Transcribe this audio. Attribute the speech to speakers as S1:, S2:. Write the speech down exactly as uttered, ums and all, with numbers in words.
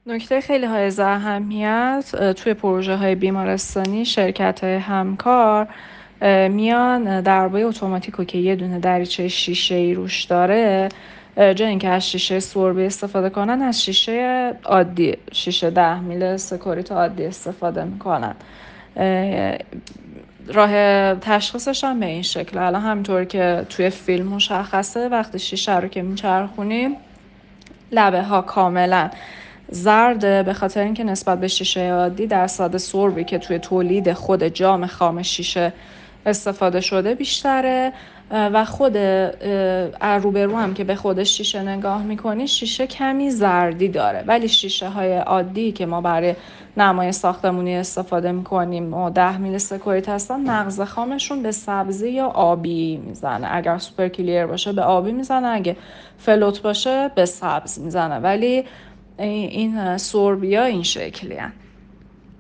S1: نکته خیلی حائز اهمیت اه، توی پروژه های بیمارستانی شرکت های همکار اه، میان اه، ضربه اتوماتیک رو که یه دونه دریچه شیشه ای روش داره، اه، جای اینکه از شیشه سوربی استفاده کنن از شیشه عادی، شیشه ده میل سکوریت عادی استفاده میکنن. راه تشخیصش هم به این شکل، الان همینطور که توی فیلم مشخصه، وقتی شیشه رو که میچرخونیم لبه ها کاملا زرده، به خاطر اینکه نسبت به شیشه عادی درصد سربی که توی تولید خود جام خام شیشه استفاده شده بیشتره و خود روبرو هم که به خودش شیشه نگاه میکنی شیشه کمی زردی داره، ولی شیشه های عادی که ما برای نمای ساختمونی استفاده میکنیم و ده میل سکوریت هستن، مغز خامشون به سبزی یا آبی میزنه، اگر سوپر کلیر باشه به آبی میزنه، اگه فلوت باشه به سبز میزنه، ولی این سوربیا این شکلی هن.